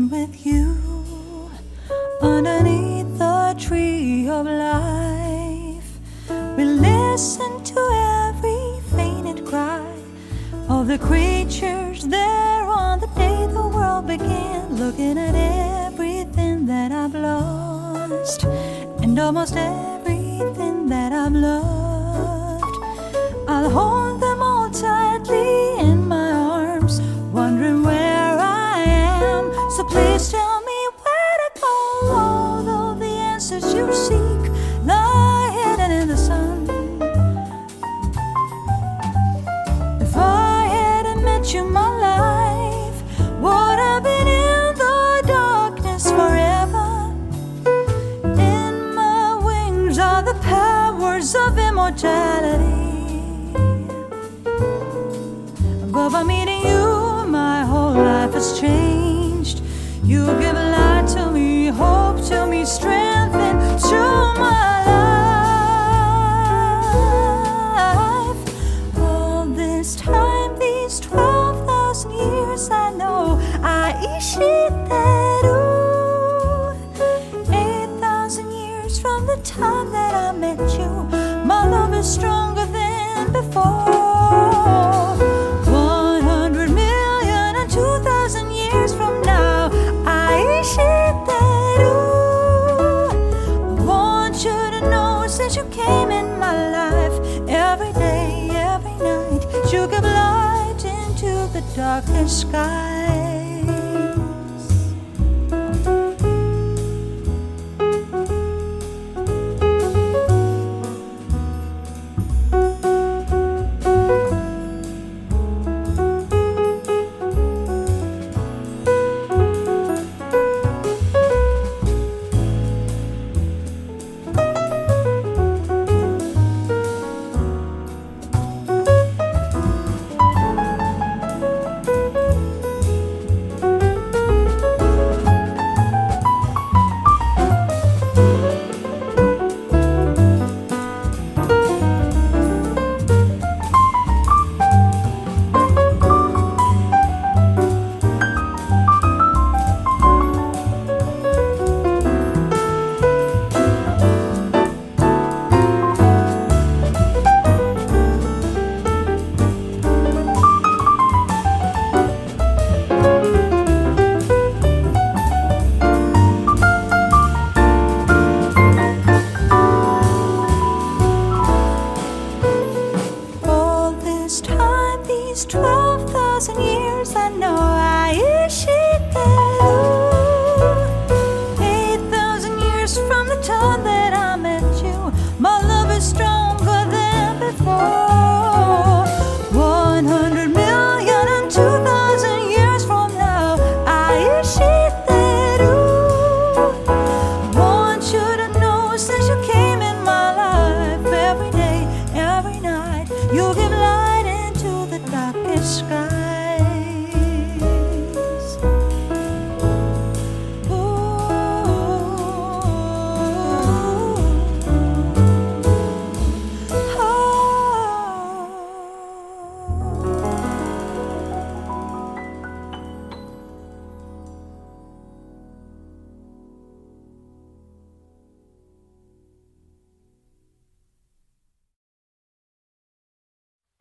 sitting with you underneath the tree of life. We listen to every fainted cry of the creatures there on the day the world began, looking at everything that I've lost and almost everything that I've loved. I'll hold them all tightly in my arms, wondering where I am. So please tell me where to go. Although the answers you seek lie hidden in the sun. If I hadn't met you, my life would have been in the darkness forever. In my wings are the powers of immortality. But by meeting you, my whole life has changed. You give light to me, hope to me, strength into my life. All this time, these 12,000 years, I know Aishiteru. 8,000 years from the time that I met you, my love is stronger than before. 100 million and 2,000 years from now, Aishiteru. I want you to know, since you came in my life, every day, every night, you give light into the darkest skies. These 12,000 years, I know I